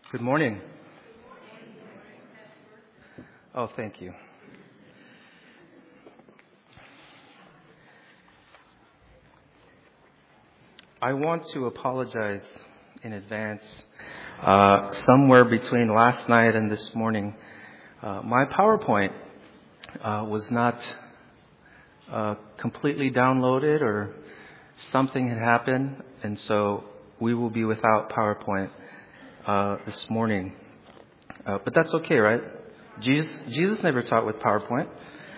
Good morning. Oh, thank you. I want to apologize in advance. Somewhere between last night and this morning, my PowerPoint was not completely downloaded, or something had happened, and so we will be without PowerPoint this morning. But that's okay, right? Jesus never taught with PowerPoint.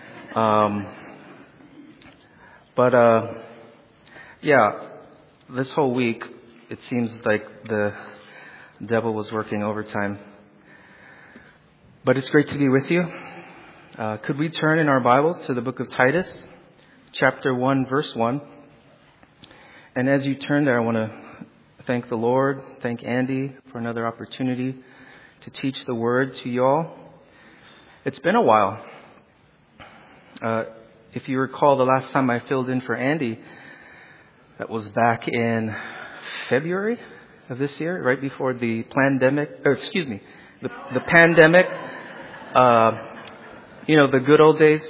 Yeah, this whole week, it seems like the devil was working overtime. But it's great to be with you. Could we turn in our Bibles to the book of Titus, chapter 1, verse 1. And as you turn there, I want to thank the Lord, thank Andy for another opportunity to teach the Word to you all. It's been a while. If you recall, the last time I filled in for Andy, that was back in February of this year, right before the pandemic. The pandemic. The good old days.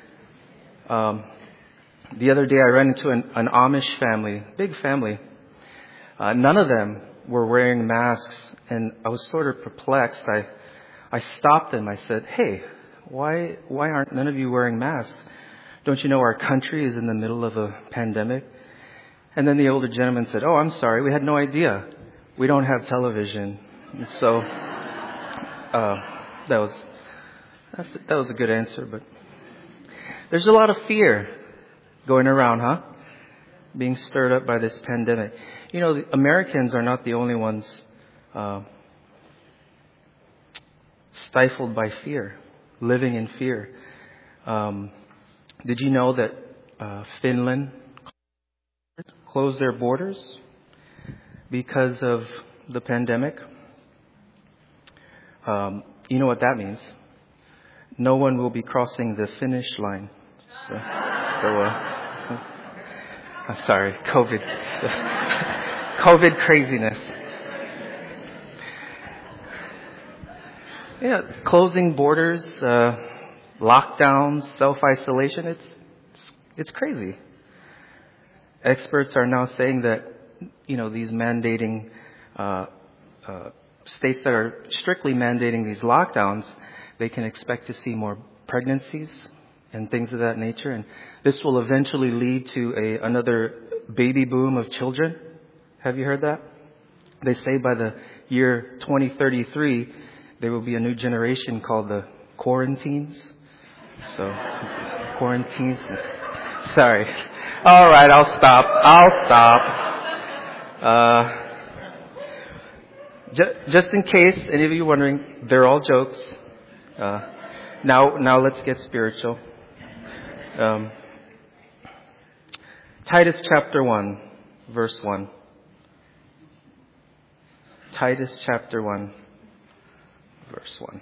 The other day I ran into an Amish family, big family. None of them were wearing masks, and I was sort of perplexed. I stopped them. I said, "Hey, why aren't none of you wearing masks? Don't you know our country is in the middle of a pandemic?" And then the older gentleman said, "Oh, I'm sorry, we had no idea. We don't have television." And so that was a good answer, but there's a lot of fear going around, huh? Being stirred up by this pandemic. The Americans are not the only ones stifled by fear, living in fear. Did you know that Finland closed their borders because of the pandemic? You know what that means? No one will be crossing the finish line. I'm sorry, COVID craziness. Closing borders, lockdowns, self-isolation, it's crazy. Experts are now saying that, these mandating, states that are strictly mandating these lockdowns, they can expect to see more pregnancies and things of that nature. And this will eventually lead to another baby boom of children. Have you heard that? They say by the year 2033, there will be a new generation called the quarantines. So, quarantines. Sorry. All right, I'll stop. Just in case any of you are wondering, they're all jokes. Now let's get spiritual. Titus chapter 1, verse 1. Titus chapter 1, verse 1.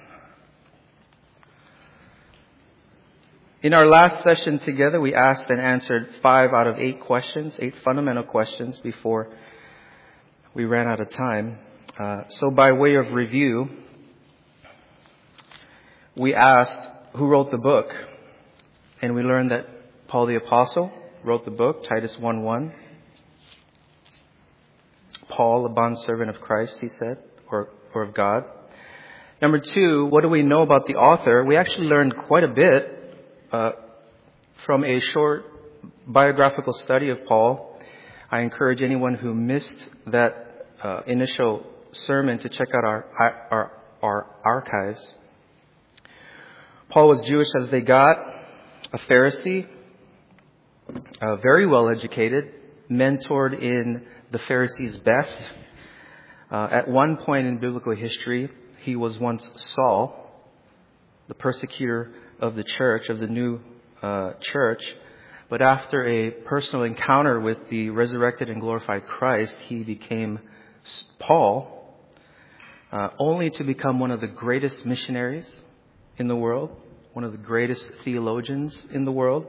In our last session together, we asked and answered 5 out of 8 questions, 8 fundamental questions before we ran out of time. So by way of review, we asked who wrote the book, and we learned that Paul the Apostle wrote the book, Titus 1:1. Paul, a bondservant of Christ, he said, or of God. Number 2, what do we know about the author? We actually learned quite a bit from a short biographical study of Paul. I encourage anyone who missed that initial sermon to check out our archives. Paul was Jewish as they got, a Pharisee, very well educated, mentored in the Pharisees' best. At one point in biblical history, he was once Saul, the persecutor of the church, of the new church. But after a personal encounter with the resurrected and glorified Christ, he became Paul, only to become one of the greatest missionaries in the world, one of the greatest theologians in the world,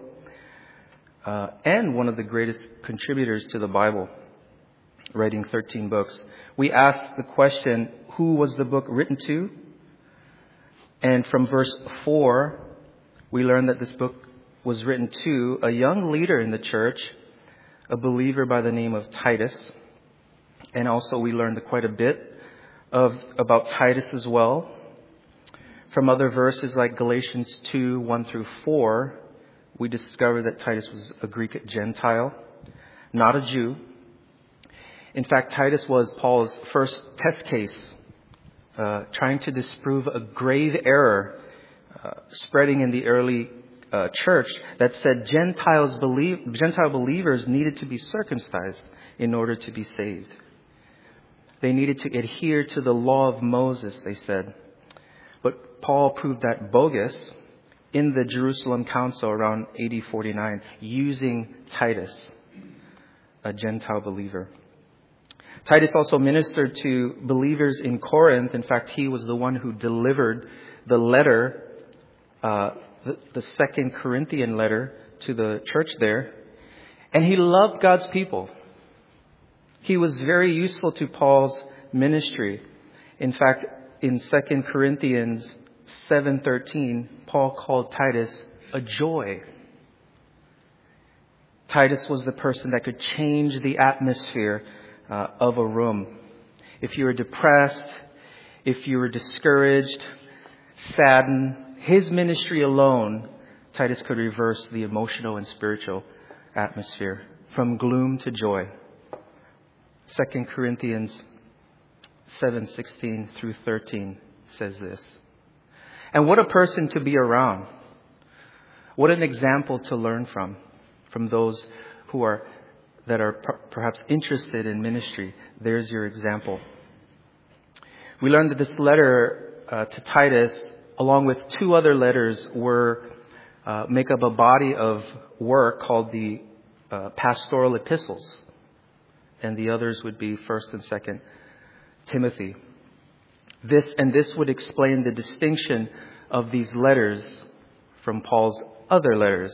and one of the greatest contributors to the Bible, writing 13 books. we asked the question, who was the book written to? And from verse 4, we learned that this book was written to a young leader in the church, a believer by the name of Titus. And also we learned quite a bit about Titus as well. From other verses like Galatians 2, 1 through 4, we discovered that Titus was a Greek Gentile, not a Jew. In fact, Titus was Paul's first test case, trying to disprove a grave error spreading in the early church that said Gentile believers needed to be circumcised in order to be saved. They needed to adhere to the law of Moses, they said. But Paul proved that bogus in the Jerusalem Council around AD 49, using Titus, a Gentile believer. Titus also ministered to believers in Corinth. In fact, he was the one who delivered the letter, the second Corinthian letter to the church there. And he loved God's people. He was very useful to Paul's ministry. In fact, in 2 Corinthians 7:13, Paul called Titus a joy. Titus was the person that could change the atmosphere of a room. If you were depressed, if you were discouraged, saddened, his ministry alone, Titus could reverse the emotional and spiritual atmosphere from gloom to joy. 2 Corinthians 7:16 through 13 says this. And what a person to be around. What an example to learn from those that are perhaps interested in ministry. There's your example. We learned that this letter to Titus, along with two other letters, make up a body of work called the pastoral epistles. And the others would be 1st and 2nd Timothy. This would explain the distinction of these letters from Paul's other letters.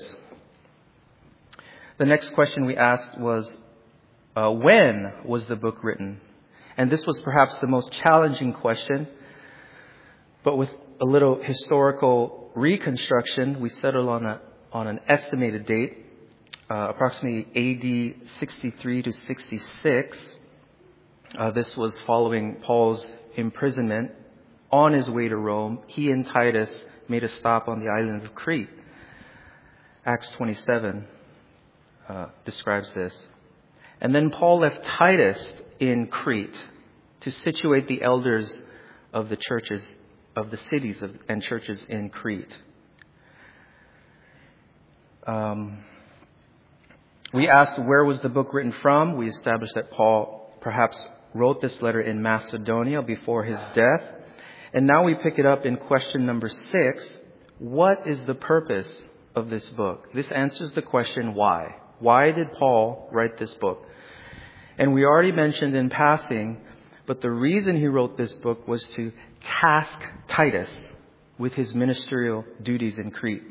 The next question we asked was, when was the book written? And this was perhaps the most challenging question. But with a little historical reconstruction, we settled on an estimated date, approximately AD 63 to 66. This was following Paul's imprisonment on his way to Rome. He and Titus made a stop on the island of Crete. Acts 27 describes this. And then Paul left Titus in Crete to situate the elders of the churches, of the cities and churches in Crete. We asked where was the book written from. We established that Paul perhaps wrote this letter in Macedonia before his death. And now we pick it up in question number 6. What is the purpose of this book? This answers the question why. Why did Paul write this book? And we already mentioned in passing, but the reason he wrote this book was to task Titus with his ministerial duties in Crete.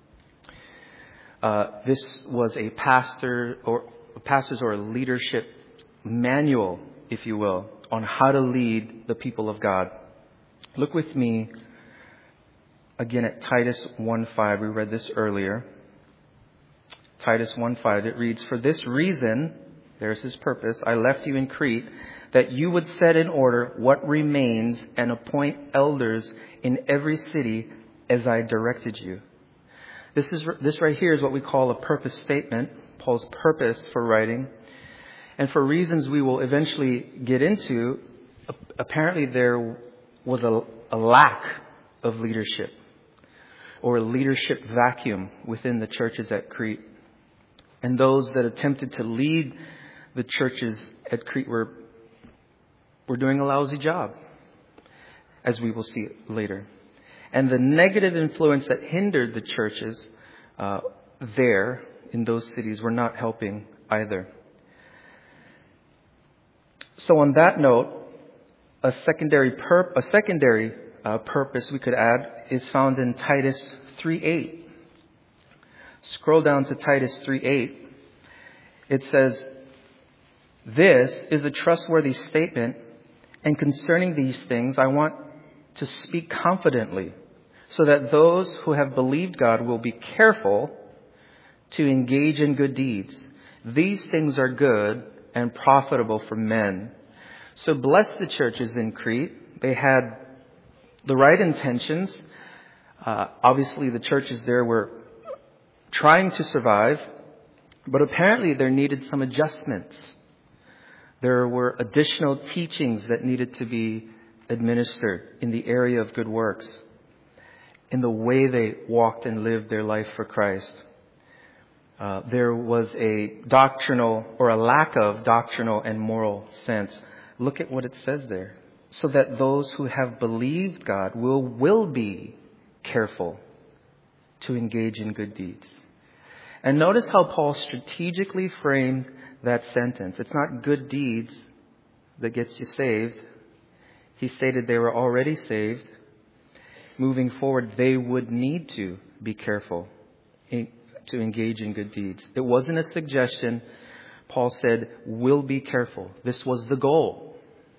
This was a pastor's or leadership manual, if you will, on how to lead the people of God. Look with me again at Titus 1:5. We read this earlier. Titus 1:5. It reads, "For this reason," there's his purpose, "I left you in Crete, that you would set in order what remains and appoint elders in every city as I directed you." This right here is what we call a purpose statement, Paul's purpose for writing. And for reasons we will eventually get into, apparently there was a lack of leadership, or a leadership vacuum within the churches at Crete. And those that attempted to lead the churches at Crete were doing a lousy job, as we will see later. And the negative influence that hindered the churches there in those cities were not helping either. So on that note, a secondary purpose we could add is found in Titus 3:8. Scroll down to Titus 3:8. It says, "This is a trustworthy statement And concerning these things, I want to speak confidently, so that those who have believed God will be careful to engage in good deeds. These things are good and profitable for men. So bless the churches in Crete. They had the right intentions. Obviously, the churches there were trying to survive, but apparently there needed some adjustments. There were additional teachings that needed to be administered in the area of good works, in the way they walked and lived their life for Christ. There was a doctrinal or a lack of doctrinal and moral sense. Look at what it says there. So that those who have believed God will be careful to engage in good deeds. And notice how Paul strategically framed that sentence. It's not good deeds that gets you saved. He stated they were already saved. Moving forward, they would need to be careful to engage in good deeds. It wasn't a suggestion. Paul said, will be careful. This was the goal.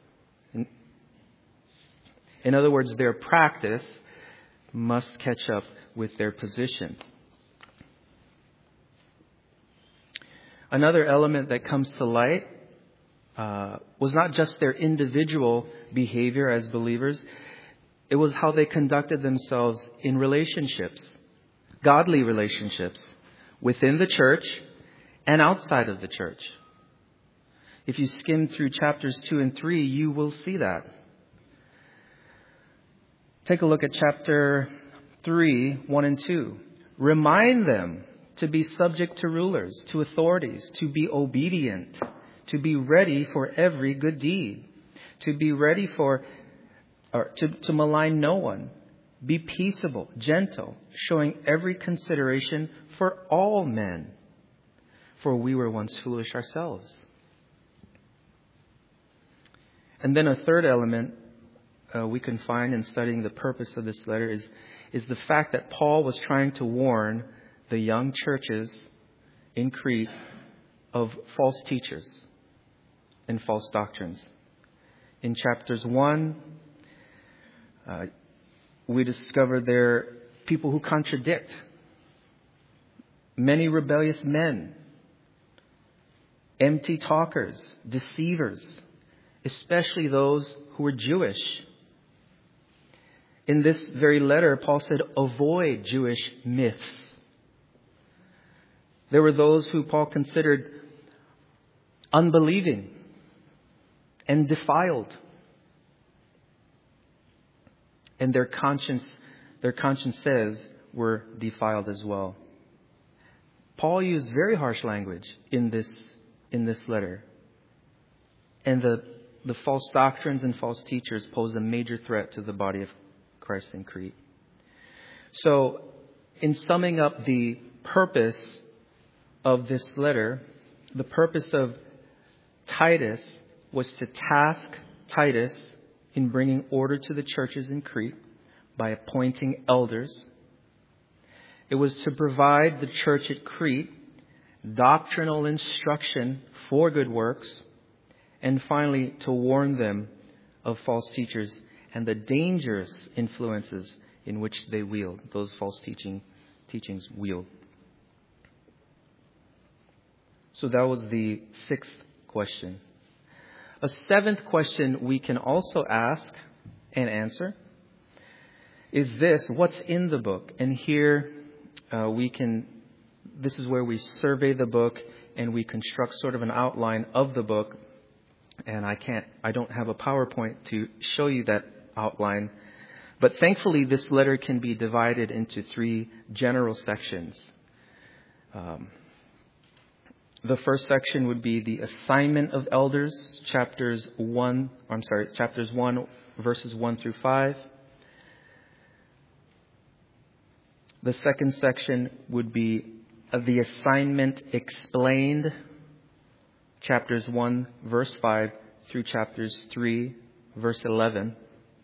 In other words, their practice must catch up with their position. Another element that comes to light was not just their individual behavior as believers. It was how they conducted themselves in relationships, godly relationships, within the church and outside of the church. If you skim through chapters 2 and 3, you will see that. Take a look at chapter 3, 1 and 2. Remind them to be subject to rulers, to authorities, to be obedient, to be ready for every good deed, to be ready to malign no one, be peaceable, gentle, showing every consideration for all men, for we were once foolish ourselves. And then a third element we can find in studying the purpose of this letter is the fact that Paul was trying to warn the young churches in Crete of false teachers and false doctrines. In chapters 1, we discover there are people who contradict. Many rebellious men, empty talkers, deceivers, especially those who were Jewish. In this very letter, Paul said, avoid Jewish myths. There were those who Paul considered unbelieving and defiled. And their conscience says were defiled as well. Paul used very harsh language in this letter. And the false doctrines and false teachers pose a major threat to the body of Christ in Crete. So, in summing up the purpose of this letter, the purpose of Titus was to task Titus in bringing order to the churches in Crete by appointing elders. It was to provide the church at Crete doctrinal instruction for good works, and finally to warn them of false teachers and the dangerous influences in which they wield, those false teachings wield. So that was the sixth question. A seventh question we can also ask and answer is this: what's in the book? And here this is where we survey the book and we construct sort of an outline of the book. And I don't have a PowerPoint to show you that outline. But thankfully, this letter can be divided into 3 general sections. The first section would be the assignment of elders, chapters 1, verses 1 through 5. The second section would be the assignment explained, chapters 1, verse 5 through chapters 3, verse 11.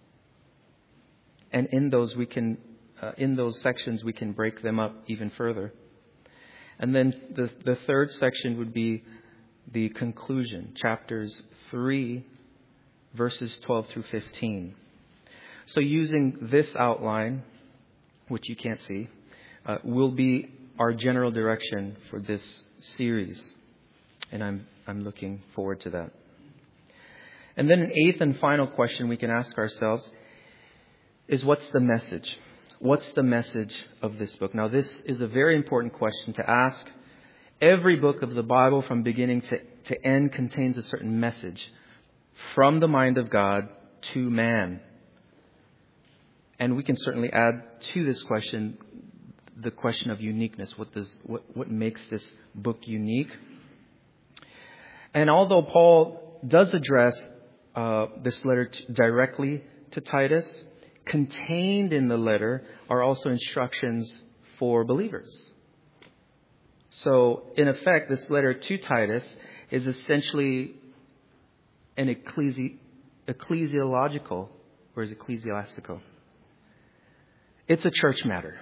And in those sections we can break them up even further. And then the third section would be the conclusion, chapters 3, verses 12 through 15. So using this outline, which you can't see, will be our general direction for this series. And I'm looking forward to that. And then an eighth and final question we can ask ourselves is, what's the message? What's the message of this book? Now, this is a very important question to ask. Every book of the Bible from beginning to end contains a certain message from the mind of God to man. And we can certainly add to this question the question of uniqueness. What makes this book unique? And although Paul does address this letter directly to Titus, contained in the letter are also instructions for believers. So, in effect, this letter to Titus is essentially an ecclesiological, or is ecclesiastical? It's a church matter.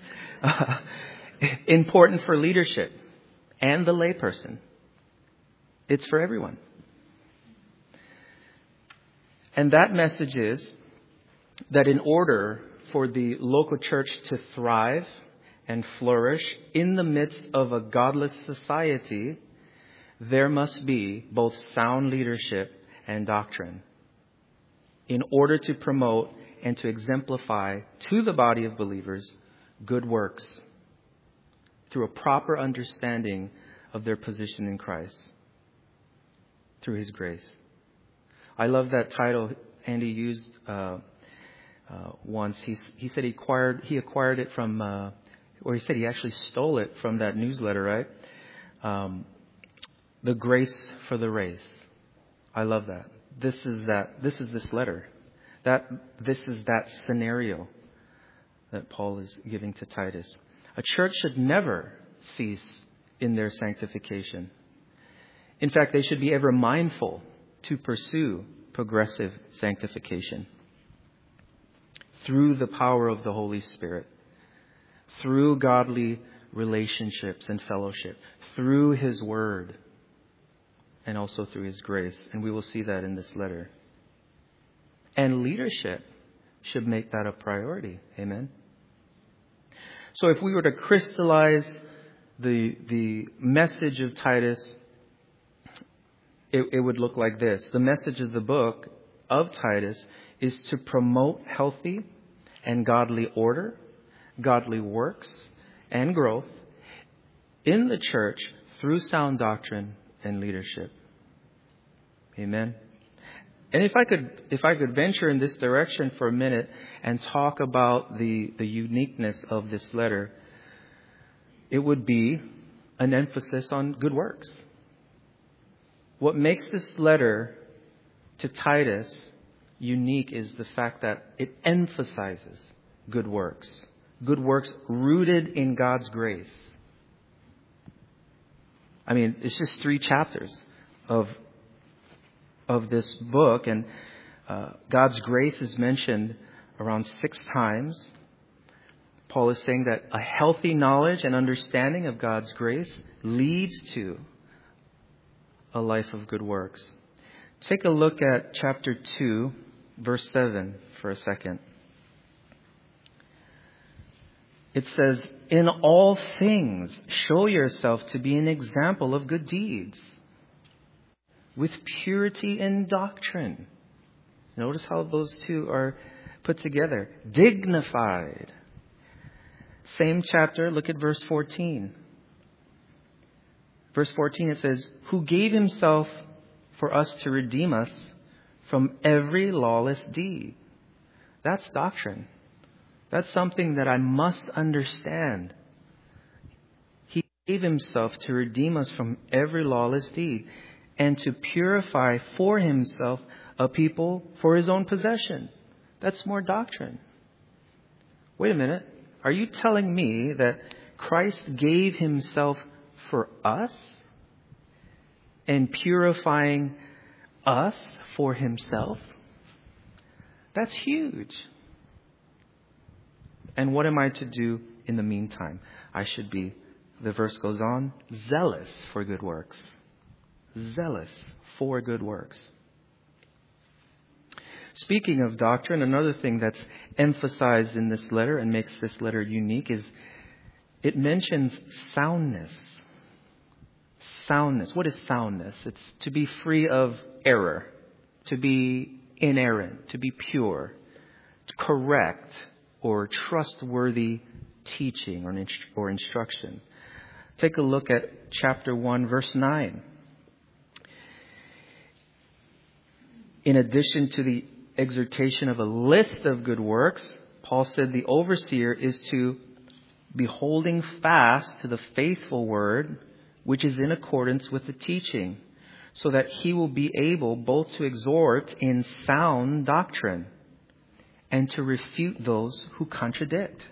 Important for leadership and the layperson. It's for everyone. And that message is that in order for the local church to thrive and flourish in the midst of a godless society, there must be both sound leadership and doctrine in order to promote and to exemplify to the body of believers good works through a proper understanding of their position in Christ through His grace. I love that title Andy used once. He said he acquired it from, or he said he actually stole it from that newsletter, right? The Grace for the Race. I love that. This is this letter. This is that scenario that Paul is giving to Titus. A church should never cease in their sanctification. In fact, they should be ever mindful to pursue progressive sanctification through the power of the Holy Spirit, through godly relationships and fellowship, through His Word, and also through His grace. And we will see that in this letter. And leadership should make that a priority. Amen. So if we were to crystallize the message of Titus, it would look like this. The message of the book of Titus is to promote healthy and godly order, godly works, and growth in the church through sound doctrine and leadership. Amen. And if I could venture in this direction for a minute and talk about the uniqueness of this letter, it would be an emphasis on good works. What makes this letter to Titus unique is the fact that it emphasizes good works rooted in God's grace. I mean, it's just 3 chapters of this book, and God's grace is mentioned around 6 times. Paul is saying that a healthy knowledge and understanding of God's grace leads to a life of good works. Take a look at chapter 2, verse 7 for a second. It says, "In all things, show yourself to be an example of good deeds, with purity in doctrine." Notice how those two are put together. Dignified. Same chapter, look at verse 14. Verse 14, it says, "Who gave Himself for us to redeem us from every lawless deed." That's doctrine. That's something that I must understand. He gave Himself to redeem us from every lawless deed and to purify for Himself a people for His own possession. That's more doctrine. Wait a minute. Are you telling me that Christ gave Himself for us and purifying us for Himself? That's huge. And what am I to do in the meantime? I should be, the verse goes on, zealous for good works. Zealous for good works. Speaking of doctrine, another thing that's emphasized in this letter and makes this letter unique is it mentions soundness. Soundness. What is soundness? It's to be free of error, to be inerrant, to be pure, correct, or trustworthy teaching or instruction. Take a look at chapter 1, verse 9. In addition to the exhortation of a list of good works, Paul said the overseer is to be holding fast to the faithful word, which is in accordance with the teaching, so that he will be able both to exhort in sound doctrine and to refute those who contradict.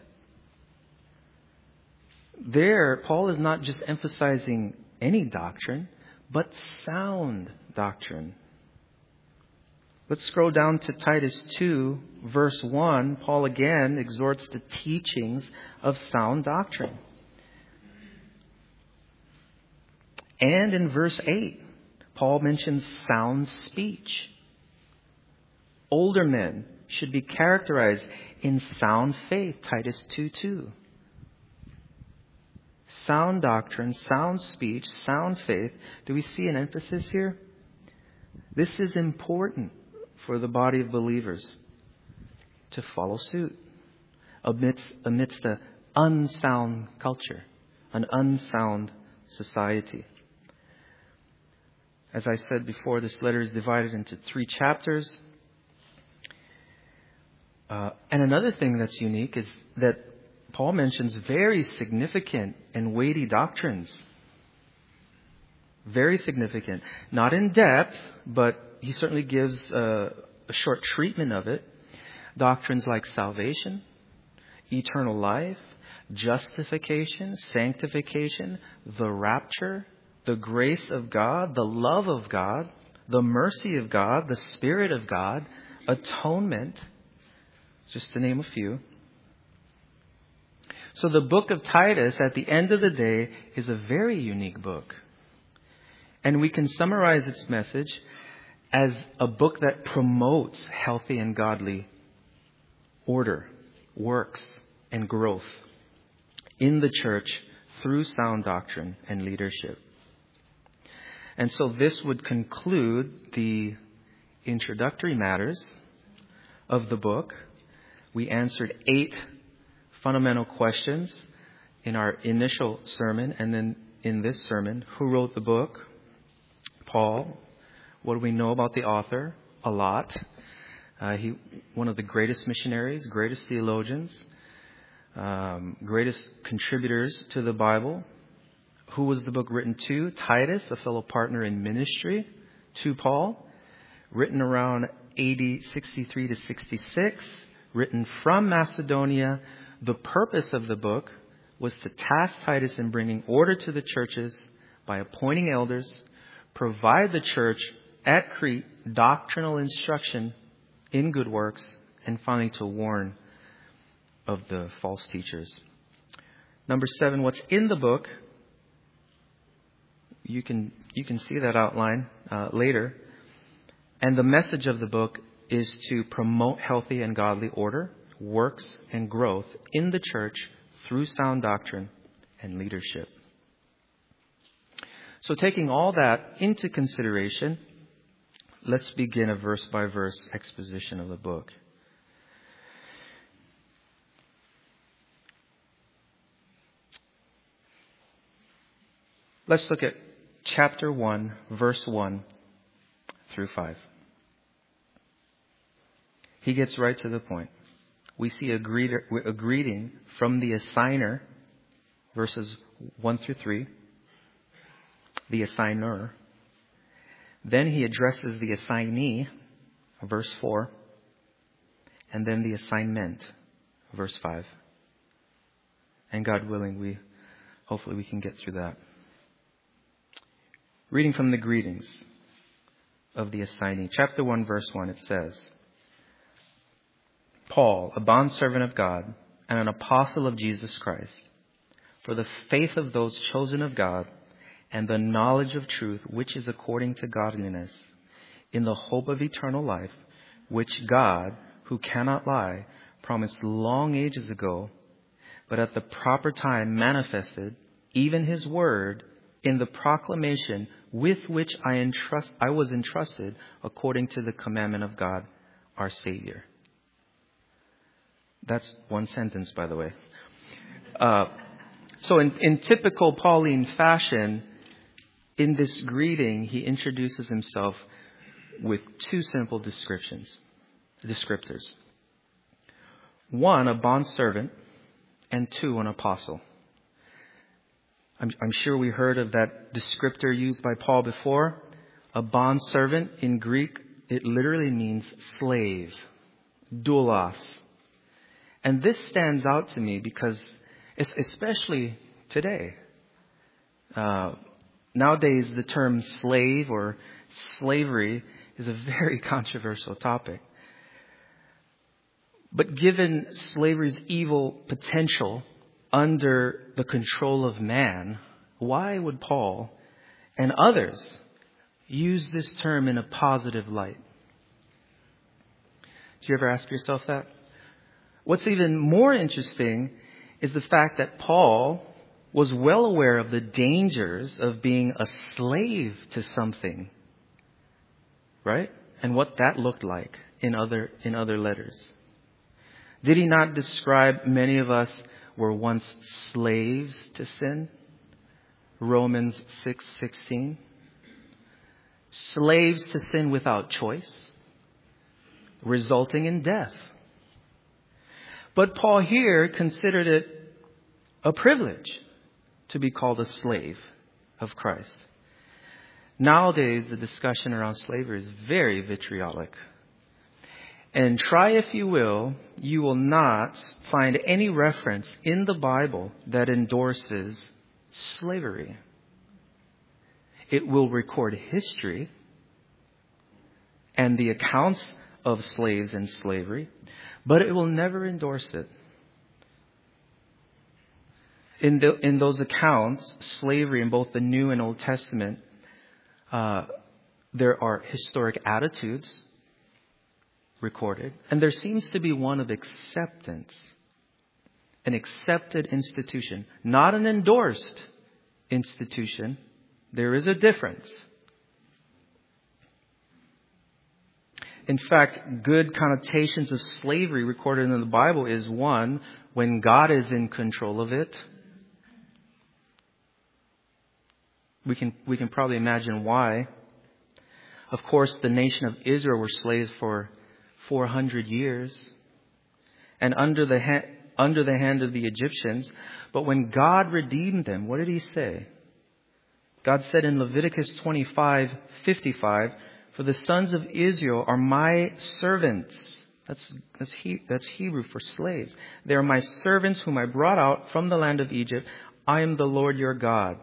There, Paul is not just emphasizing any doctrine, but sound doctrine. Let's scroll down to Titus 2, verse 1. Paul again exhorts the teachings of sound doctrine. And in verse 8, Paul mentions sound speech. Older men should be characterized in sound faith, Titus 2:2. Sound doctrine, sound speech, sound faith. Do we see an emphasis here? This is important for the body of believers to follow suit amidst an unsound culture, an unsound society. As I said before, this letter is divided into 3 chapters. And another thing that's unique is that Paul mentions very significant and weighty doctrines. Very significant. Not in depth, but he certainly gives a short treatment of it. Doctrines like salvation, eternal life, justification, sanctification, the rapture, the grace of God, the love of God, the mercy of God, the Spirit of God, atonement, just to name a few. So the book of Titus, at the end of the day, is a very unique book. And we can summarize its message as a book that promotes healthy and godly order, works, and growth in the church through sound doctrine and leadership. And so this would conclude the introductory matters of the book. We answered 8 fundamental questions in our initial sermon, and then in this sermon. Who wrote the book? Paul. What do we know about the author? A lot. He one of the greatest missionaries, greatest theologians, greatest contributors to the Bible. Who was the book written to? Titus, a fellow partner in ministry to Paul. Written around AD 63 to 66. Written from Macedonia. The purpose of the book was to task Titus in bringing order to the churches by appointing elders, provide the church at Crete doctrinal instruction in good works, and finally to warn of the false teachers. Number 7, what's in the book? You can see that outline later. And the message of the book is to promote healthy and godly order, works, and growth in the church through sound doctrine and leadership. So taking all that into consideration, let's begin a verse-by-verse exposition of the book. Let's look at chapter 1, verse 1 through 5. He gets right to the point. We see a greeting from the assigner, verses 1 through 3, the assigner. Then he addresses the assignee, verse 4, and then the assignment, verse 5. And God willing, hopefully we can get through that. Reading from the greetings of the assignee. Chapter 1, verse 1, it says, Paul, a bondservant of God and an apostle of Jesus Christ, for the faith of those chosen of God and the knowledge of truth which is according to godliness, in the hope of eternal life, which God, who cannot lie, promised long ages ago, but at the proper time manifested, even his word, in the proclamation with which I was entrusted according to the commandment of God, our Savior. That's one sentence, by the way. So in typical Pauline fashion, in this greeting, he introduces himself with two simple descriptors. One, a bondservant, and two, an apostle. I'm sure we heard of that descriptor used by Paul before. A bondservant in Greek, it literally means slave, doulos. And this stands out to me because, especially today, nowadays the term slave or slavery is a very controversial topic. But given slavery's evil potential under the control of man, why would Paul and others use this term in a positive light? Do you ever ask yourself that? What's even more interesting is the fact that Paul was well aware of the dangers of being a slave to something, right? And what that looked like in other letters. Did he not describe many of us were once slaves to sin? Romans 6:16. Slaves to sin without choice, resulting in death. But Paul here considered it a privilege to be called a slave of Christ. Nowadays, the discussion around slavery is very vitriolic. And try if you will not find any reference in the Bible that endorses slavery. It will record history and the accounts of slaves and slavery, but it will never endorse it. In those accounts, slavery in both the New and Old Testament, there are historic attitudes recorded, and there seems to be one of acceptance, an accepted institution, not an endorsed institution. There is a difference. In fact, good connotations of slavery recorded in the Bible is one, when God is in control of it. We can probably imagine why. Of course, the nation of Israel were slaves for 400 years and under the hand of the Egyptians. But when God redeemed them, what did he say? God said in Leviticus 25:55, "For the sons of Israel are my servants." That's Hebrew for slaves. "They are my servants whom I brought out from the land of Egypt. I am the Lord your God."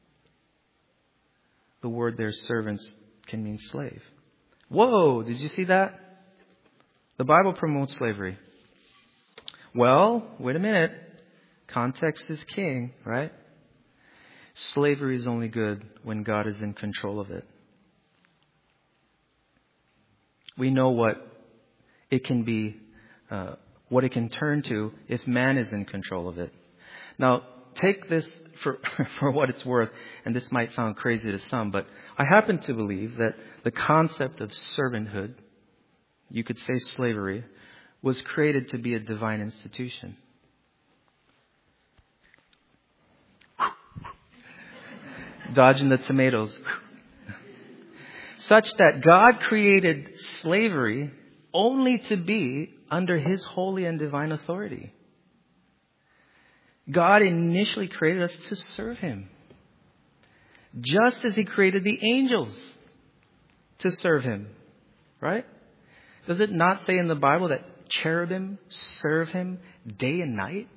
The word there, servants, can mean slave. Whoa, did you see that? The Bible promotes slavery. Well, wait a minute. Context is king, right? Slavery is only good when God is in control of it. We know what it can be, what it can turn to if man is in control of it. Now, take this for what it's worth, and this might sound crazy to some, but I happen to believe that the concept of servanthood, you could say slavery, was created to be a divine institution. Dodging the tomatoes. Such that God created slavery only to be under his holy and divine authority. God initially created us to serve him, just as he created the angels to serve him, right? Does it not say in the Bible that cherubim serve him day and night?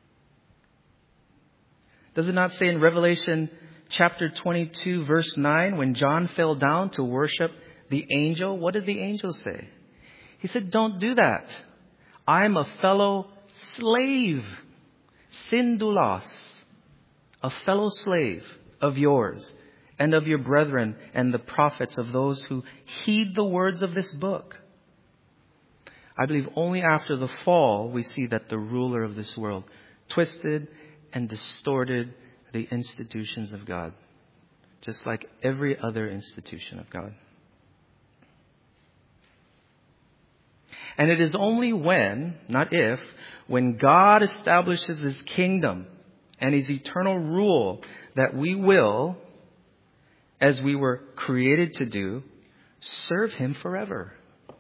Does it not say in Revelation chapter 22, verse 9, when John fell down to worship the angel, what did the angel say? He said, "Don't do that. I'm a fellow slave, syndulos, a fellow slave of yours and of your brethren and the prophets, of those who heed the words of this book." I believe only after the fall we see that the ruler of this world twisted and distorted the institutions of God, just like every other institution of God. And it is only when, not if, when God establishes His kingdom and His eternal rule that we will, as we were created to do, serve Him forever.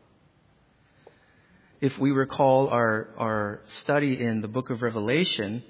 If we recall our study in the book of Revelation,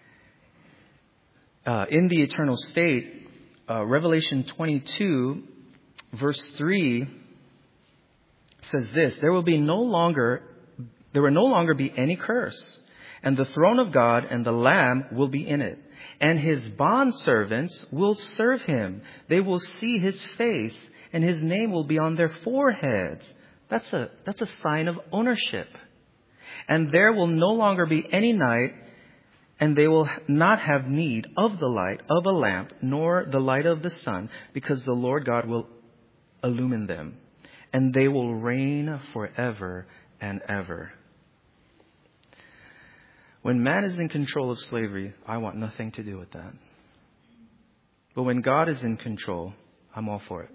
in the eternal state, Revelation 22, verse 3 says this: There will no longer be any curse, and the throne of God and the Lamb will be in it, and His bondservants will serve Him. They will see His face, and His name will be on their foreheads. That's a sign of ownership. And there will no longer be any night, and they will not have need of the light of a lamp, nor the light of the sun, because the Lord God will illumine them, and they will reign forever and ever. When man is in control of slavery, I want nothing to do with that. But when God is in control, I'm all for it.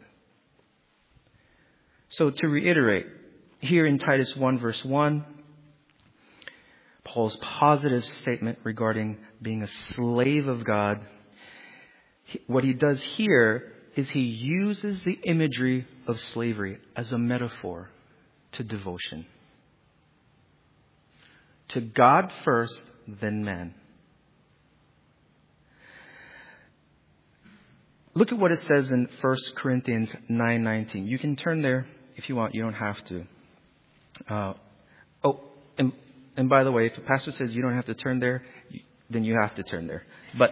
So to reiterate, here in Titus 1 verse 1, Paul's positive statement regarding being a slave of God, what he does here is he uses the imagery of slavery as a metaphor to devotion. To God first, then man. Look at what it says in 1 Corinthians 9:19. You can turn there if you want. You don't have to. And by the way, if the pastor says you don't have to turn there, then you have to turn there. But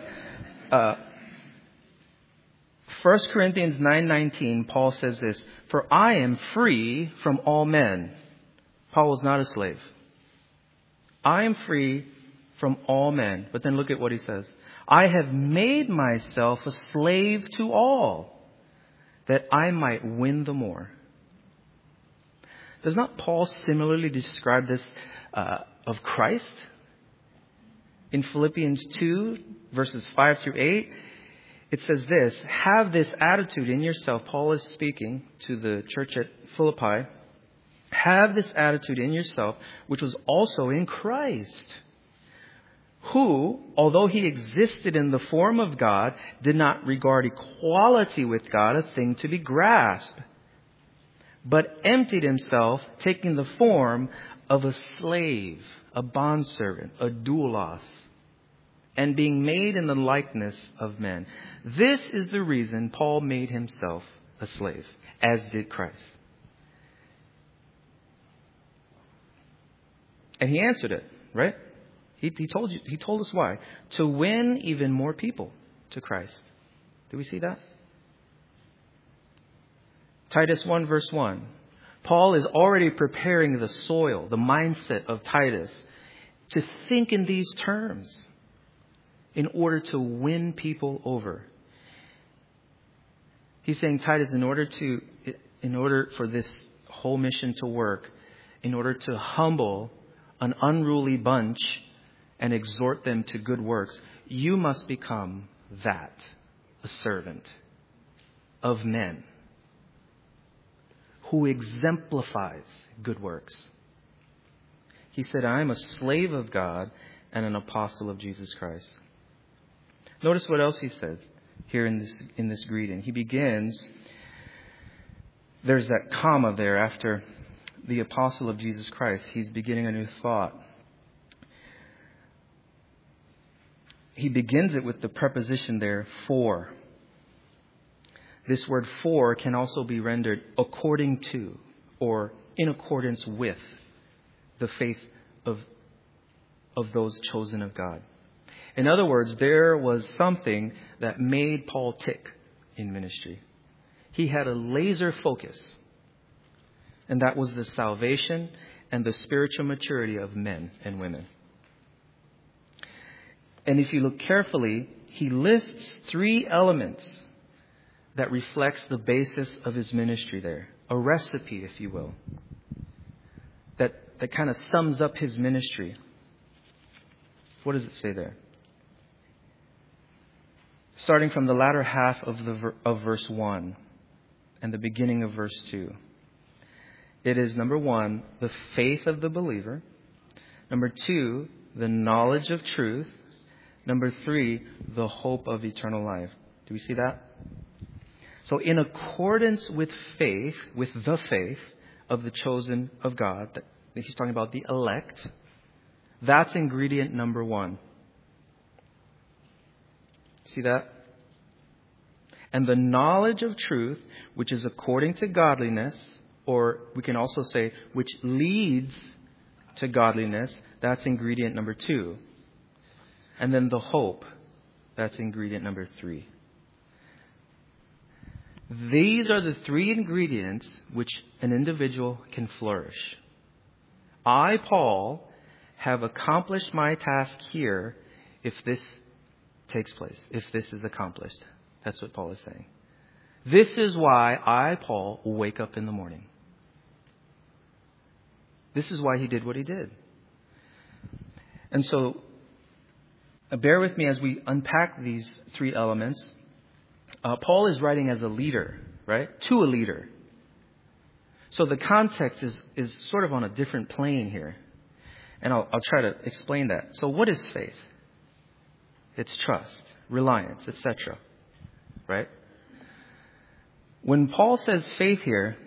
1 Corinthians 9:19, Paul says this: For I am free from all men. Paul was not a slave. I am free from all men. But then look at what he says. I have made myself a slave to all, that I might win the more. Does not Paul similarly describe this of Christ? In Philippians 2, verses 5 through 8, it says this: Have this attitude in yourself. Paul is speaking to the church at Philippi. Have this attitude in yourself, which was also in Christ, who, although He existed in the form of God, did not regard equality with God a thing to be grasped, but emptied Himself, taking the form of a slave, a bondservant, a doulos, and being made in the likeness of men. This is the reason Paul made himself a slave, as did Christ. And he answered it, right? He told us why. To win even more people to Christ. Do we see that? Titus 1 verse 1. Paul is already preparing the soil, the mindset of Titus, to think in these terms in order to win people over. He's saying, Titus, in order for this whole mission to work, in order to humble an unruly bunch and exhort them to good works, you must become that, a servant of men who exemplifies good works. He said, I am a slave of God and an apostle of Jesus Christ. Notice what else he said here in this greeting. He begins, there's that comma there after the apostle of Jesus Christ. He's beginning a new thought. He begins it with the preposition there, for. This word for can also be rendered according to or in accordance with the faith of those chosen of God. In other words, there was something that made Paul tick in ministry. He had a laser focus, and that was the salvation and the spiritual maturity of men and women. And if you look carefully, he lists 3 elements that reflects the basis of his ministry there. A recipe, if you will, that that kind of sums up his ministry. What does it say there? Starting from the latter half of verse 1 and the beginning of verse 2. It is, number 1, the faith of the believer. Number 2, the knowledge of truth. Number 3, the hope of eternal life. Do we see that? So in accordance with faith, with the faith of the chosen of God, he's talking about the elect, that's ingredient number 1. See that? And the knowledge of truth, which is according to godliness, or we can also say, which leads to godliness, that's ingredient number 2. And then the hope, that's ingredient number 3. These are the 3 ingredients which an individual can flourish. I, Paul, have accomplished my task here if this takes place, if this is accomplished. That's what Paul is saying. This is why I, Paul, wake up in the morning. This is why he did what he did. And so, bear with me as we unpack these 3 elements. Paul is writing as a leader, right? To a leader. So the context is sort of on a different plane here. And I'll try to explain that. So what is faith? It's trust, reliance, etc. Right? When Paul says faith here,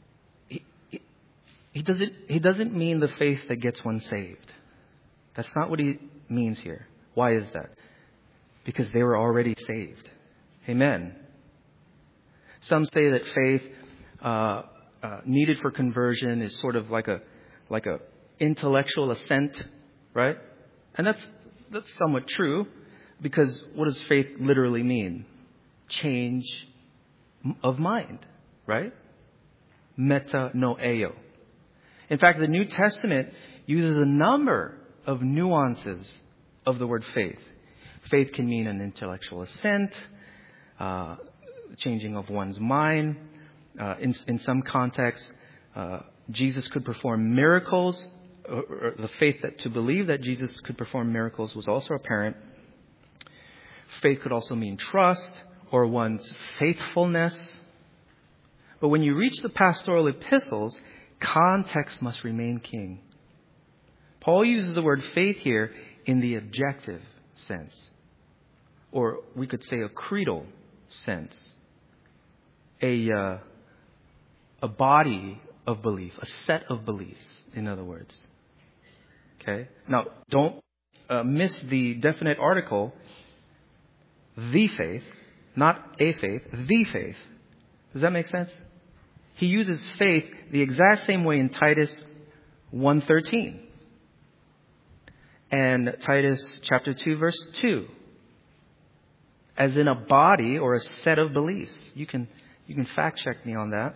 he doesn't mean the faith that gets one saved. That's not what he means here. Why is that? Because they were already saved. Amen. Some say that faith needed for conversion is sort of like a intellectual assent, right? And that's somewhat true, because what does faith literally mean? Change of mind, right? Metanoeo. In fact, the New Testament uses a number of nuances of the word faith. Faith can mean an intellectual assent, changing of one's mind. In some contexts, Jesus could perform miracles. Or the faith to believe that Jesus could perform miracles was also apparent. Faith could also mean trust or one's faithfulness. But when you reach the pastoral epistles, context must remain king. Paul uses the word faith here in the objective sense, or we could say a creedal sense, a body of belief, a set of beliefs, in other words. Okay? Now, don't miss the definite article, the faith, not a faith, the faith. Does that make sense? He uses faith the exact same way in Titus 1:13 and Titus chapter 2 verse 2, as in a body or a set of beliefs. You can fact check me on that.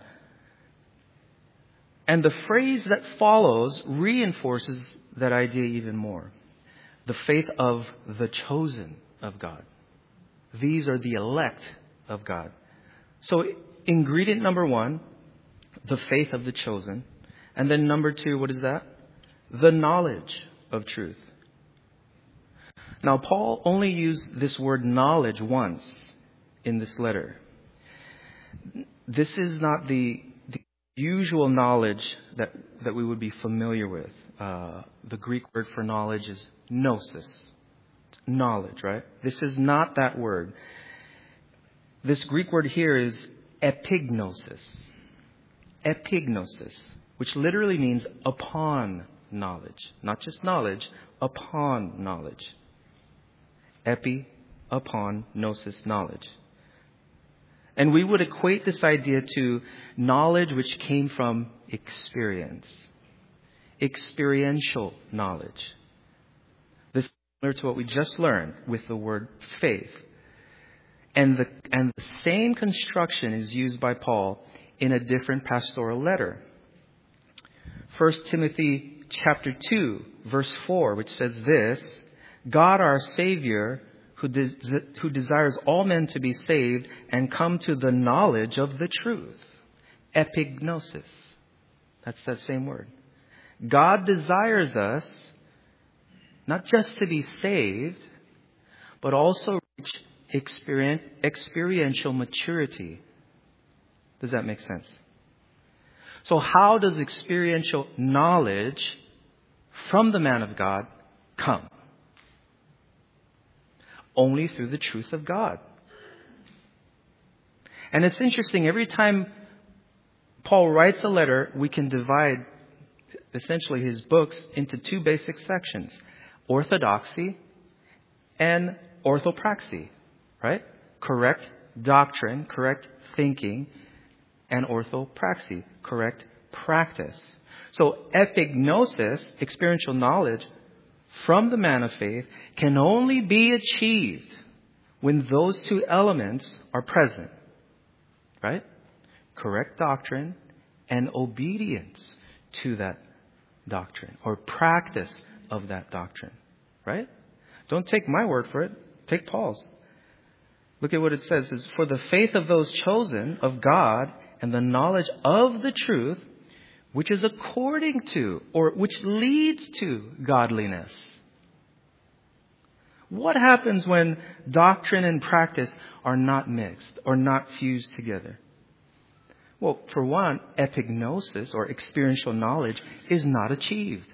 And the phrase that follows reinforces that idea even more. The faith of the chosen of God. These are the elect of God. So ingredient number 1, the faith of the chosen. And then number 2, what is that? The knowledge of truth. Now, Paul only used this word knowledge once in this letter. This is not the usual knowledge that we would be familiar with. The Greek word for knowledge is gnosis. Knowledge, right? This is not that word. This Greek word here is epignosis. Epignosis, which literally means upon knowledge. Not just knowledge, upon knowledge. Epi, upon, gnosis, knowledge. And we would equate this idea to knowledge which came from experience. Experiential knowledge. This is similar to what we just learned with the word faith. And the same construction is used by Paul in a different pastoral letter. 1 Timothy chapter 2, verse 4, which says this: God our Savior, who desires all men to be saved and come to the knowledge of the truth. Epignosis. That's that same word. God desires us not just to be saved, but also reach experiential maturity. Does that make sense? So how does experiential knowledge from the man of God come? Only through the truth of God. And it's interesting, every time Paul writes a letter, we can divide essentially his books into two basic sections: orthodoxy and orthopraxy, right? Correct doctrine, correct thinking, and orthopraxy, correct practice. So epignosis, experiential knowledge from the man of faith, can only be achieved when those two elements are present, right? Correct doctrine and obedience to that doctrine, or practice of that doctrine, right? Don't take my word for it. Take Paul's. Look at what it says. It's for the faith of those chosen of God and the knowledge of the truth, which is according to, or which leads to, godliness. What happens when doctrine and practice are not mixed or not fused together? Well, for one, epignosis, or experiential knowledge, is not achieved.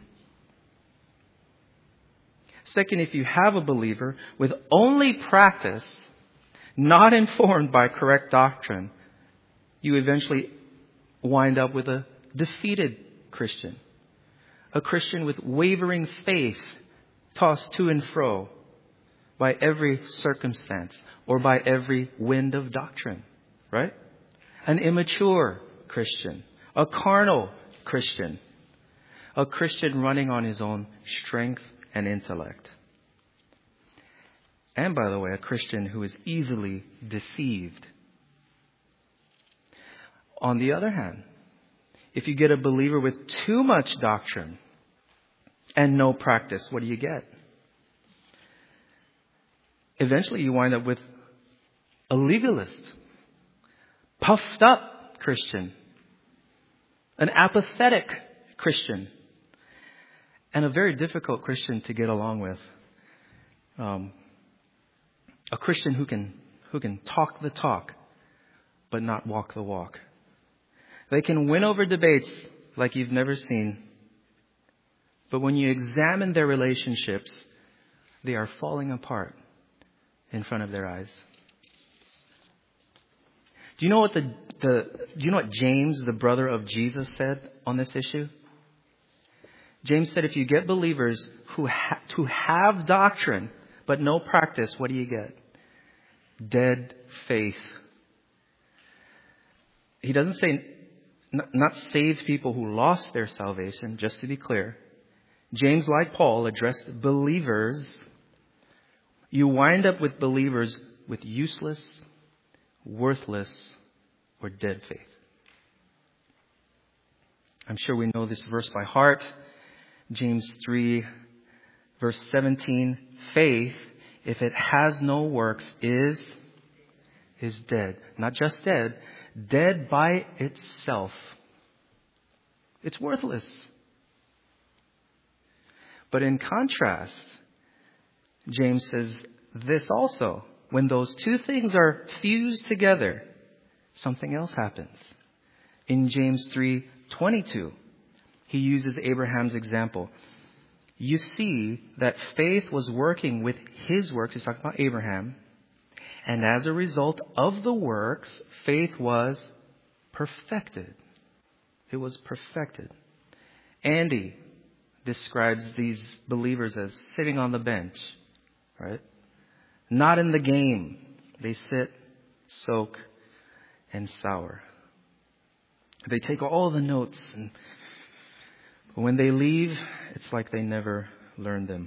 Second, if you have a believer with only practice, not informed by correct doctrine, you eventually wind up with a defeated Christian. A Christian with wavering faith, tossed to and fro by every circumstance or by every wind of doctrine, right? An immature Christian, a carnal Christian, a Christian running on his own strength and intellect. And by the way, a Christian who is easily deceived. On the other hand, if you get a believer with too much doctrine and no practice, what do you get? Eventually you wind up with a legalist, puffed up Christian, an apathetic Christian, and a very difficult Christian to get along with. A Christian who can talk the talk, but not walk the walk. They can win over debates like you've never seen. But when you examine their relationships, they are falling apart in front of their eyes. Do you know what James, the brother of Jesus, said on this issue? James said, if you get believers who have doctrine but no practice, what do you get? Dead faith. He doesn't say not saved people who lost their salvation, just to be clear. James, like Paul, addressed believers. You wind up with believers with useless, worthless, or dead faith. I'm sure we know this verse by heart. James 3, verse 17. Faith, if it has no works, is dead. Not just dead, dead by itself. It's worthless. But in contrast, James says this also. When those two things are fused together, something else happens. In James 3:22, he uses Abraham's example. You see that faith was working with his works. He's talking about Abraham. And as a result of the works, faith was perfected. It was perfected. Andy describes these believers as sitting on the bench, right? Not in the game. They sit, soak, and sour. They take all the notes, and when they leave, it's like they never learned them.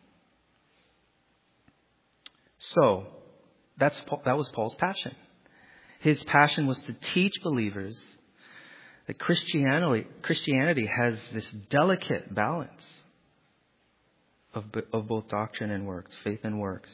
So, that was Paul's passion. His passion was to teach believers that Christianity has this delicate balance of both doctrine and works, faith and works.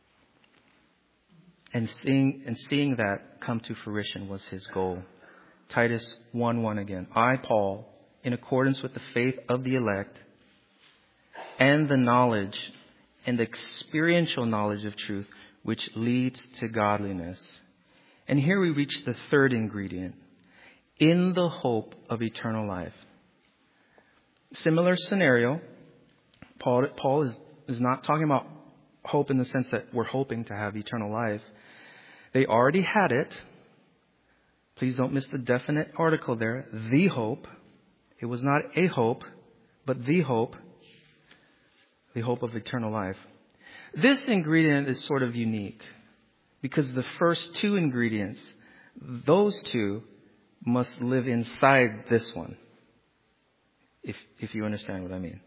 And seeing that come to fruition was his goal. Titus 1:1 again. I, Paul, in accordance with the faith of the elect and the knowledge and the experiential knowledge of truth, which leads to godliness. And here we reach the third ingredient, in the hope of eternal life. Similar scenario. Paul is not talking about hope in the sense that we're hoping to have eternal life. They already had it. Please don't miss the definite article there. The hope. It was not a hope, but the hope of eternal life. This ingredient is sort of unique because the first two ingredients, those two must live inside this one. If you understand what I mean.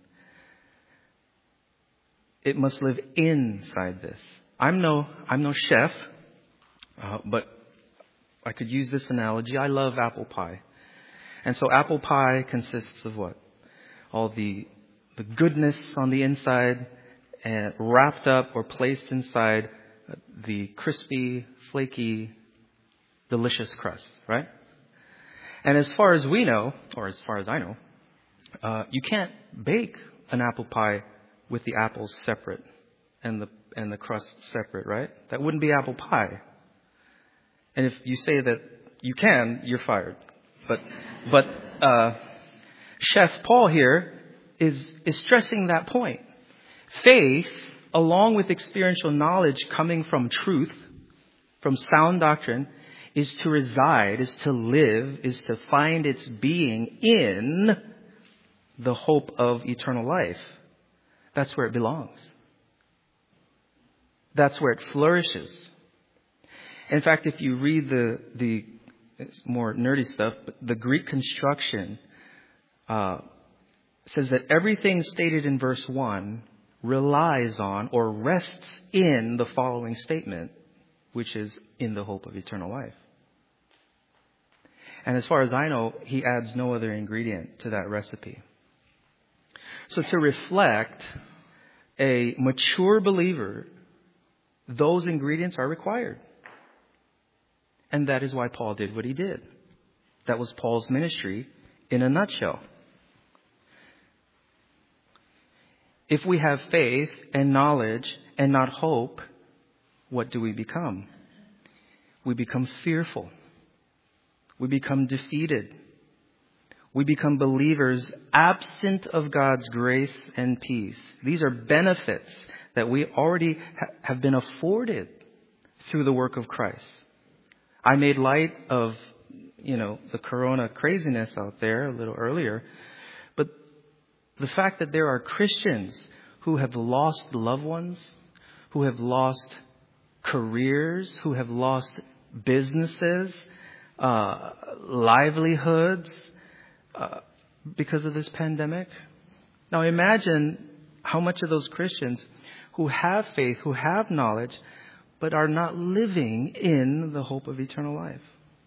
It must live inside this. I'm no chef, but I could use this analogy. I love apple pie. And so apple pie consists of what? All the goodness on the inside and wrapped up or placed inside the crispy, flaky, delicious crust, right? And as far as we know, or as far as I know, you can't bake an apple pie with the apples separate and the crust separate, right? That wouldn't be apple pie. And if you say that you can, you're fired. But Chef Paul here is stressing that point. Faith, along with experiential knowledge coming from truth, from sound doctrine, is to reside, is to live, is to find its being in the hope of eternal life. That's where it belongs. That's where it flourishes. In fact, if you read the it's more nerdy stuff, but the Greek construction says that everything stated in verse 1 relies on or rests in the following statement, which is in the hope of eternal life. And as far as I know, he adds no other ingredient to that recipe. So to reflect a mature believer, those ingredients are required. And that is why Paul did what he did. That was Paul's ministry in a nutshell. If we have faith and knowledge and not hope, what do we become? We become fearful. We become defeated. We become believers absent of God's grace and peace. These are benefits that we already have been afforded through the work of Christ. I made light of, the corona craziness out there a little earlier. But the fact that there are Christians who have lost loved ones, who have lost careers, who have lost businesses, livelihoods, because of this pandemic. Now imagine how much of those Christians who have faith, who have knowledge, but are not living in the hope of eternal life.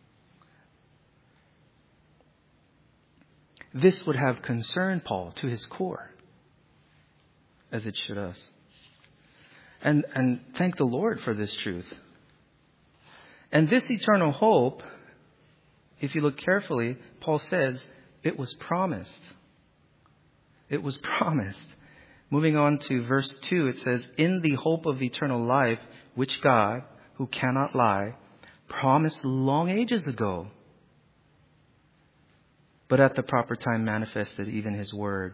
This would have concerned Paul to his core, as it should us. And thank the Lord for this truth. And this eternal hope, if you look carefully, Paul says, it was promised. It was promised. Moving on to verse 2, it says, in the hope of eternal life, which God, who cannot lie, promised long ages ago, but at the proper time manifested even his word.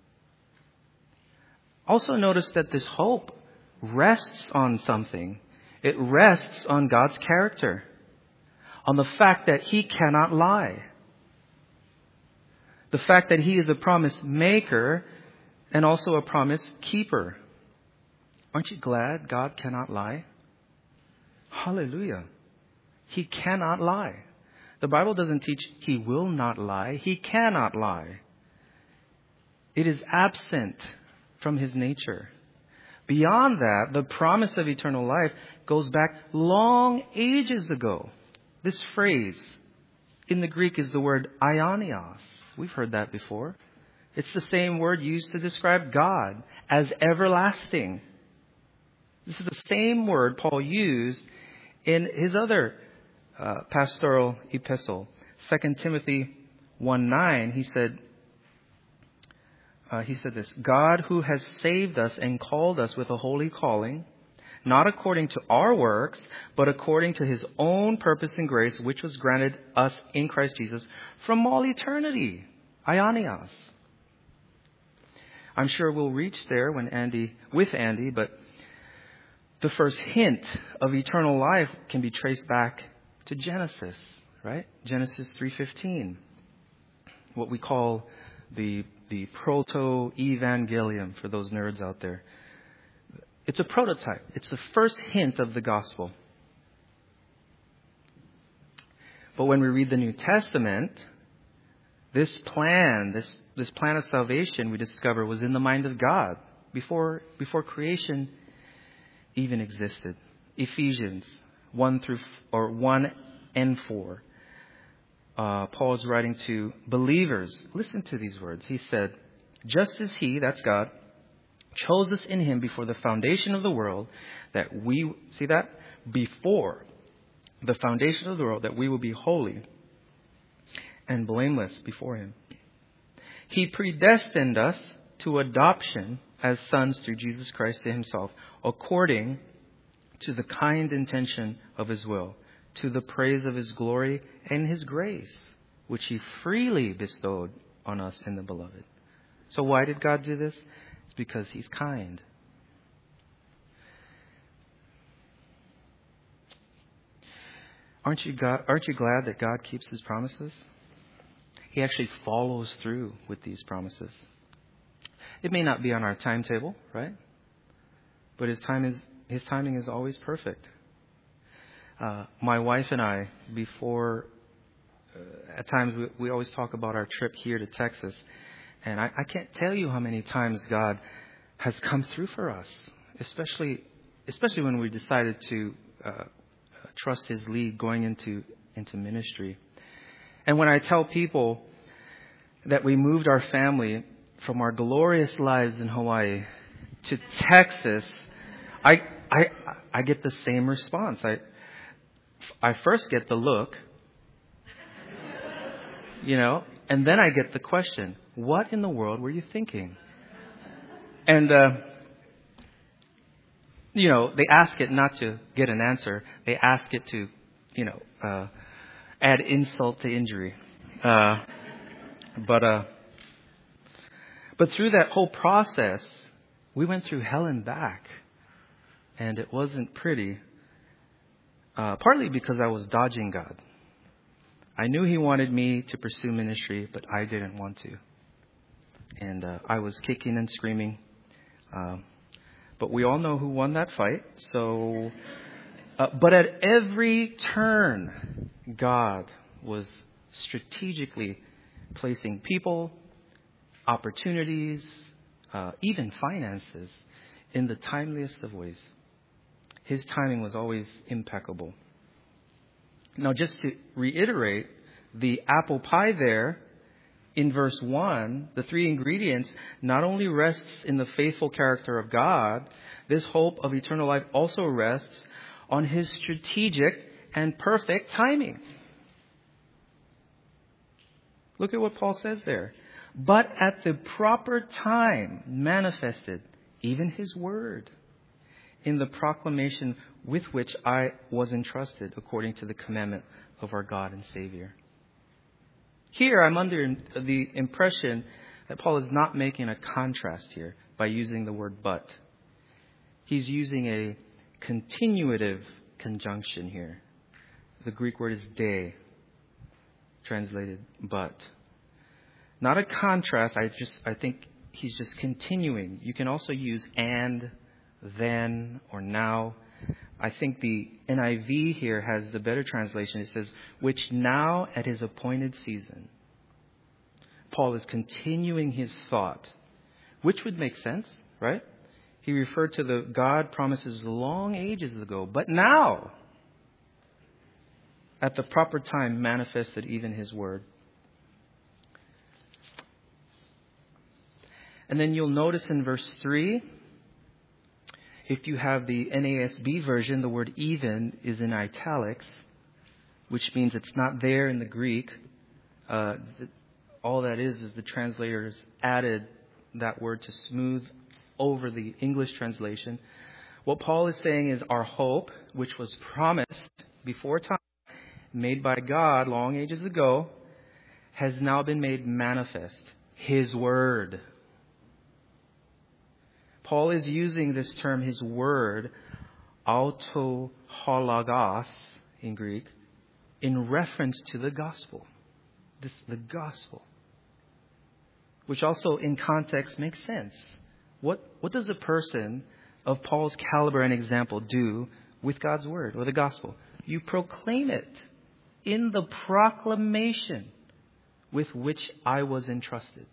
Also notice that this hope rests on something. It rests on God's character, on the fact that he cannot lie. The fact that he is a promise maker and also a promise keeper. Aren't you glad God cannot lie? Hallelujah. He cannot lie. The Bible doesn't teach he will not lie. He cannot lie. It is absent from his nature. Beyond that, the promise of eternal life goes back long ages ago. This phrase in the Greek is the word aionios. We've heard that before. It's the same word used to describe God as everlasting. This is the same word Paul used in his other pastoral epistle, 2 Timothy 1:9. He said, he said this, God who has saved us and called us with a holy calling, not according to our works, but according to his own purpose and grace, which was granted us in Christ Jesus from all eternity. Aionios. I'm sure we'll reach there with Andy, but the first hint of eternal life can be traced back to Genesis, right? Genesis 3:15. What we call the proto-evangelium for those nerds out there. It's a prototype. It's the first hint of the gospel. But when we read the New Testament, this plan of salvation we discover was in the mind of God before creation even existed. Ephesians 1 and 4. Paul is writing to believers. Listen to these words. He said, just as he, that's God, chose us in him before the foundation of the world, that we, see that? Before the foundation of the world, that we will be holy and blameless before him. He predestined us to adoption as sons through Jesus Christ to himself, according to the kind intention of his will, to the praise of his glory and his grace, which he freely bestowed on us in the beloved. So why did God do this? It's because he's kind. Aren't you glad that God keeps his promises? He actually follows through with these promises. It may not be on our timetable, right? But his timing is always perfect. My wife and I, before, at times we always talk about our trip here to Texas. And I can't tell you how many times God has come through for us, especially when we decided to trust his lead going into ministry. And when I tell people that we moved our family from our glorious lives in Hawaii to Texas, I get the same response. I first get the look, and then I get the question, what in the world were you thinking? And, they ask it not to get an answer. They ask it to, add insult to injury. But through that whole process, we went through hell and back. And it wasn't pretty. Partly because I was dodging God. I knew he wanted me to pursue ministry, but I didn't want to. And I was kicking and screaming. But we all know who won that fight. So, but at every turn, God was strategically placing people, opportunities, even finances in the timeliest of ways. His timing was always impeccable. Now, just to reiterate, the apple pie there in verse 1, the three ingredients, not only rests in the faithful character of God, this hope of eternal life also rests on his strategic and perfect timing. Look at what Paul says there. But at the proper time manifested even his word in the proclamation with which I was entrusted according to the commandment of our God and Savior. Here I'm under the impression that Paul is not making a contrast here by using the word but. He's using a continuative conjunction here. The Greek word is de, translated but. Not a contrast. I think he's just continuing. You can also use and, then, or now. I think the NIV here has the better translation. It says, which now at his appointed season. Paul is continuing his thought, which would make sense, right? He referred to the God promises long ages ago, but now, at the proper time, manifested even his word. And then you'll notice in verse 3, if you have the NASB version, the word even is in italics, which means it's not there in the Greek. All that is the translators added that word to smooth over the English translation. What Paul is saying is our hope, which was promised before time, made by God long ages ago, has now been made manifest. His word. Paul is using this term, his word, autohologos in Greek, in reference to the gospel. The gospel. Which also in context makes sense. What does a person of Paul's caliber and example do with God's word or the gospel? You proclaim it in the proclamation with which I was entrusted.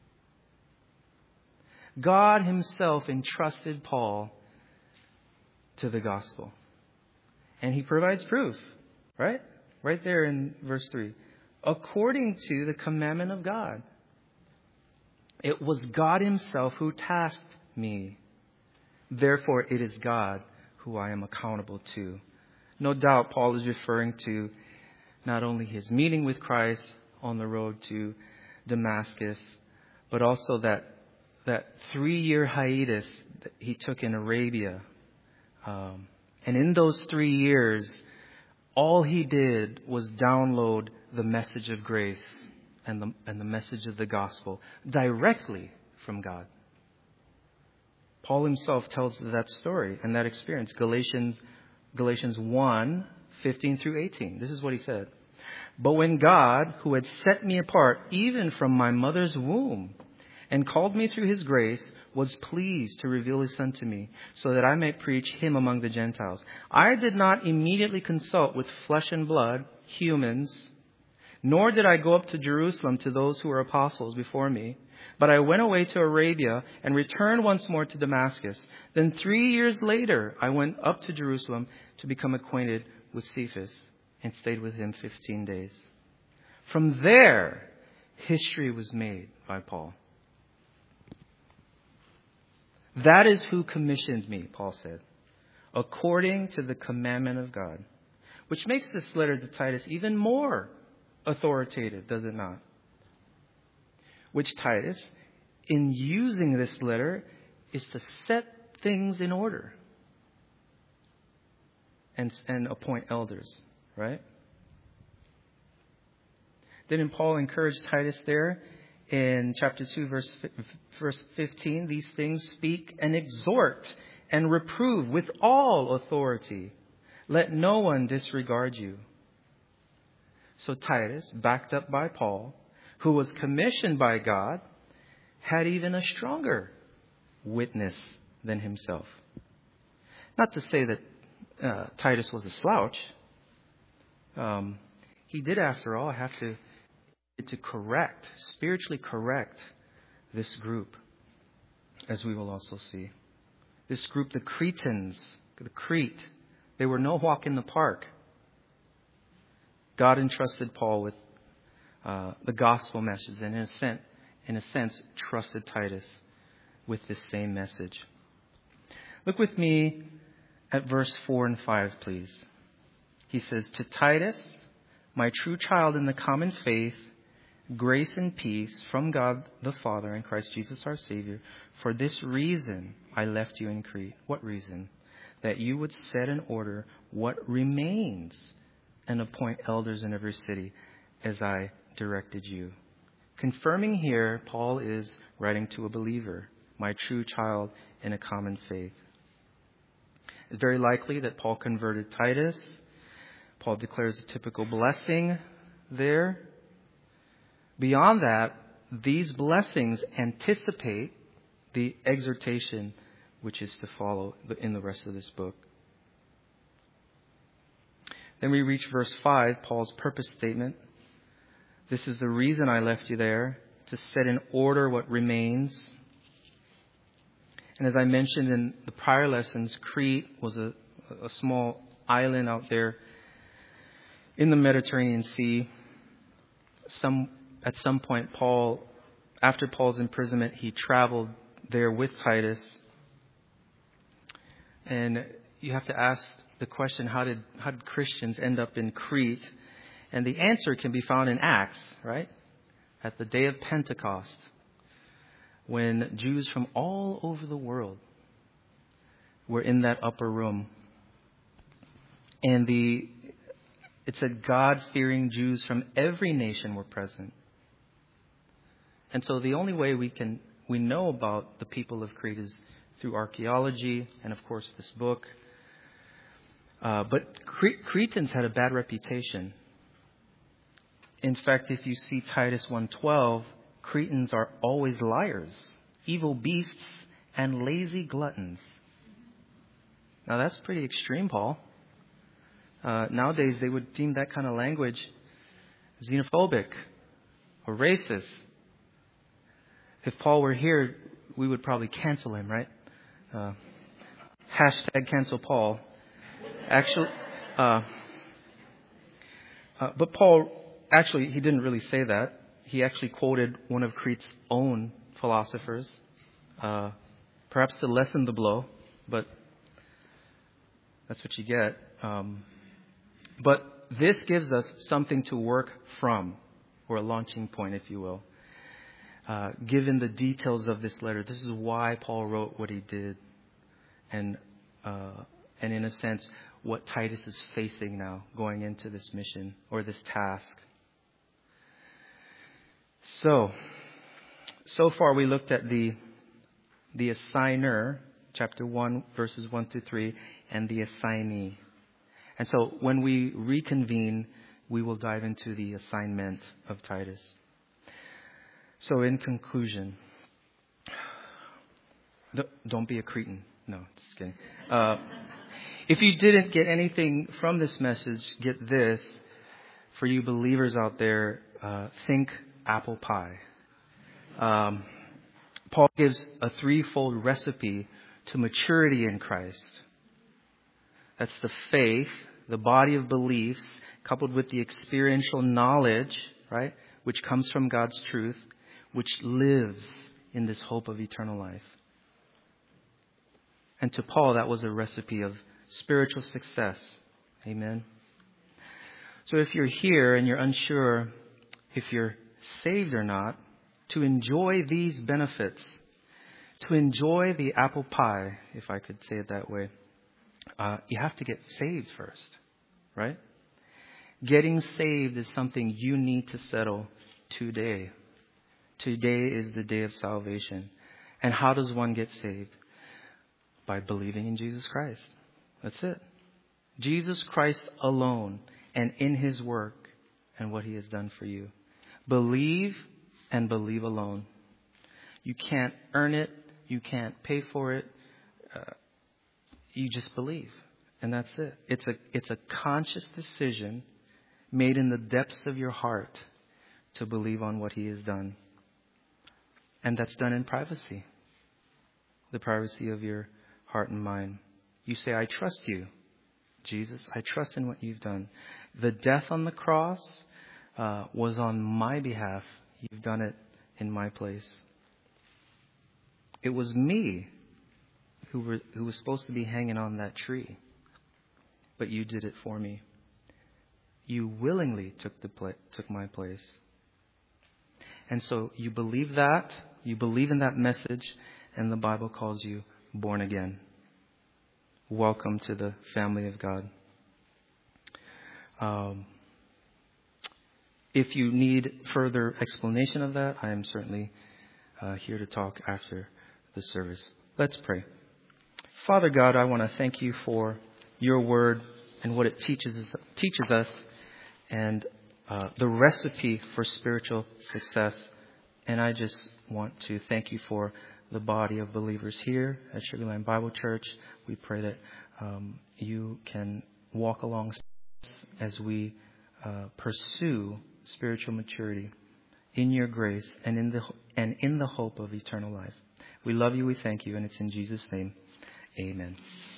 God himself entrusted Paul to the gospel. And he provides proof, right? Right there in verse 3. According to the commandment of God. It was God himself who tasked me. Therefore, it is God who I am accountable to. No doubt, Paul is referring to not only his meeting with Christ on the road to Damascus, but also that 3-year hiatus that he took in Arabia. And in those 3 years, all he did was download the message of grace and the message of the gospel directly from God. Paul himself tells that story and that experience. Galatians 1:15 through 18. This is what he said. But when God, who had set me apart even from my mother's womb and called me through his grace, was pleased to reveal his Son to me so that I might preach him among the Gentiles. I did not immediately consult with flesh and blood, humans, nor did I go up to Jerusalem to those who were apostles before me, but I went away to Arabia and returned once more to Damascus. Then 3 years later, I went up to Jerusalem to become acquainted with Cephas and stayed with him 15 days. From there, history was made by Paul. That is who commissioned me, Paul said, according to the commandment of God, which makes this letter to Titus even more authoritative, does it not? Which Titus, in using this letter, is to set things in order and appoint elders, right? Didn't Paul encourage Titus there in chapter 2, verse 15? These things speak and exhort and reprove with all authority. Let no one disregard you. So Titus, backed up by Paul, who was commissioned by God, had even a stronger witness than himself. Not to say that Titus was a slouch. He did, after all, have to spiritually correct this group, as we will also see. This group, the Cretans, the Crete, they were no walk in the park. God entrusted Paul with the gospel message, and in a sense, trusted Titus with this same message. Look with me at verse 4 and 5, please. He says, to Titus, my true child in the common faith, grace and peace from God the Father and Christ Jesus our Savior. For this reason I left you in Crete. What reason? That you would set in order what remains and appoint elders in every city as I directed you. Confirming here, Paul is writing to a believer, my true child in a common faith. It's very likely that Paul converted Titus. Paul declares a typical blessing there. Beyond that, these blessings anticipate the exhortation which is to follow in the rest of this book. Then we reach verse 5, Paul's purpose statement. This is the reason I left you there, to set in order what remains. And as I mentioned in the prior lessons, Crete was a small island out there in the Mediterranean Sea. At some point, after Paul's imprisonment, he traveled there with Titus. And you have to ask the question, how did Christians end up in Crete? And the answer can be found in Acts, right? At the day of Pentecost, when Jews from all over the world were in that upper room. And it said God-fearing Jews from every nation were present. And so the only way we know about the people of Crete is through archaeology and, of course, this book. But Cretans had a bad reputation. In fact, if you see Titus 1:12, Cretans are always liars, evil beasts, and lazy gluttons. Now that's pretty extreme, Paul. Nowadays, they would deem that kind of language xenophobic or racist. If Paul were here, we would probably cancel him, right? Hashtag cancel Paul. Actually, but Paul, actually, he didn't really say that. He actually quoted one of Crete's own philosophers, perhaps to lessen the blow, but that's what you get. But this gives us something to work from, or a launching point, if you will. Given the details of this letter, this is why Paul wrote what he did, and in a sense, what Titus is facing now going into this mission or this task. So far we looked at the assigner, chapter 1, verses 1 through 3, and the assignee. And so when we reconvene, we will dive into the assignment of Titus. So in conclusion, don't be a Cretan. No, just kidding. If you didn't get anything from this message, get this. For you believers out there, think apple pie. Paul gives a threefold recipe to maturity in Christ. That's the faith, the body of beliefs, coupled with the experiential knowledge, right, which comes from God's truth, which lives in this hope of eternal life. And to Paul, that was a recipe of spiritual success. Amen. So if you're here and you're unsure if you're saved or not, to enjoy these benefits, to enjoy the apple pie, if I could say it that way, you have to get saved first, right? Getting saved is something you need to settle today. Today is the day of salvation. And how does one get saved? By believing in Jesus Christ. That's it. Jesus Christ alone and in His work and what He has done for you. Believe and believe alone. You can't earn it. You can't pay for it. You just believe. And that's it. It's a conscious decision made in the depths of your heart to believe on what He has done. And that's done in privacy. The privacy of your heart and mind. You say, I trust you, Jesus. I trust in what you've done. The death on the cross was on my behalf. You've done it in my place. It was me who was supposed to be hanging on that tree, but you did it for me. You willingly took my place. And so you believe that, you believe in that message, and the Bible calls you born again. Welcome to the family of God. If you need further explanation of that, I am certainly here to talk after the service. Let's pray. Father God, I want to thank you for your word and what it teaches us and the recipe for spiritual success. And I just want to thank you for the body of believers here at Sugarland Bible Church. We pray that you can walk alongside us as we pursue spiritual maturity in your grace and in the hope of eternal life. We love you. We thank you. And it's in Jesus' name. Amen.